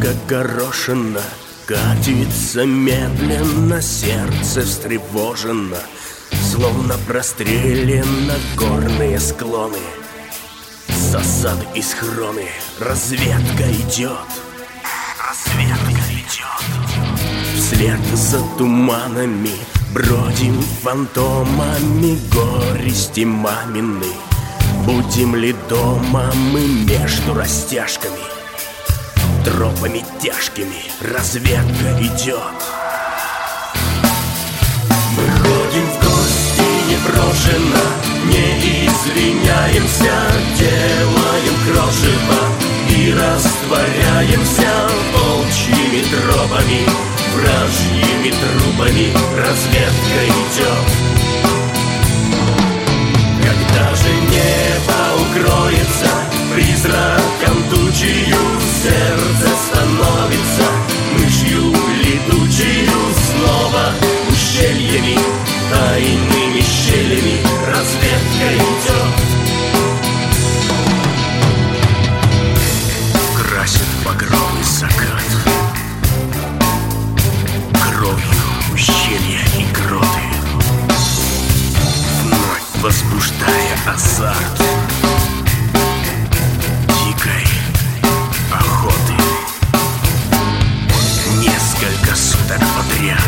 как горошина, катится медленно, сердце встревожено, словно прострелено горные склоны. Засады и схроны, разведка идет, разведка идет. Вслед за туманами бродим фантомами горести мамины. Будем ли дома мы между растяжками, тропами тяжкими разведка идет. Мы ходим в гости непрошено, не извиняемся, делаем крошево и растворяемся волчьими тропами, вражьими трупами разведка идет. Когда же небо укроется призраком тучью, сердце становится мышью летучую. Снова ущельями, тайными щелями разведка идет. Красит багровый закат кровью ущелья и гроты, вновь возбуждая азарт дикой охоты. Несколько суток подряд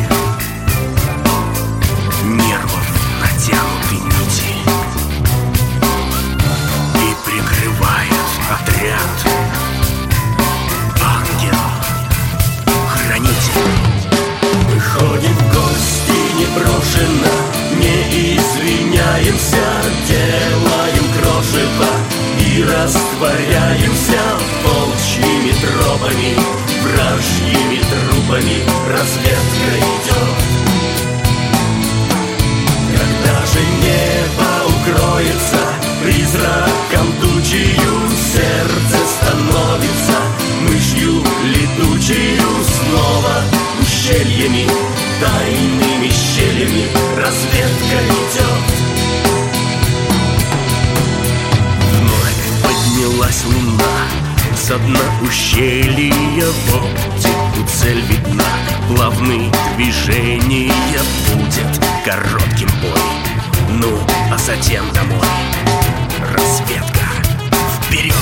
нервов натянуты нити, и прикрывает отряд ангел-хранитель. Мы ходим в гости непрошено, не извиняемся, делаем крошево и растворяемся волчьими тропами, вражьими трупами разведка идет. Когда же небо укроется призраком тучью, сердце становится мышью летучую. Снова ущельями, тайными щелями разведка идет. Вновь поднялась луна со дна ущелья, в оптику цель видна, плавные движения, будет коротким бой, ну а затем домой. Разведка вперед!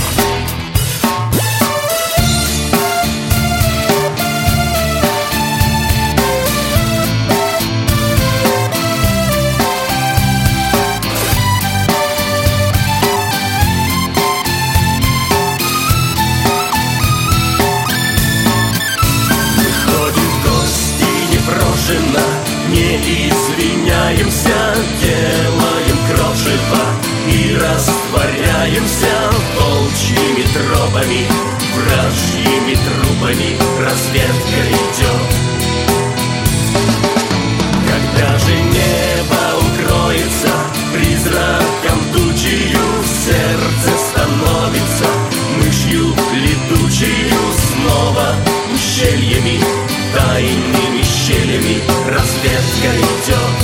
Не извиняемся, делаем крошево и растворяемся волчьими тропами, вражьими трупами разведка идет. Когда же небо укроется призраком тучью, сердце становится мышью летучую. Снова ущельями, тайными щелями разведка идет.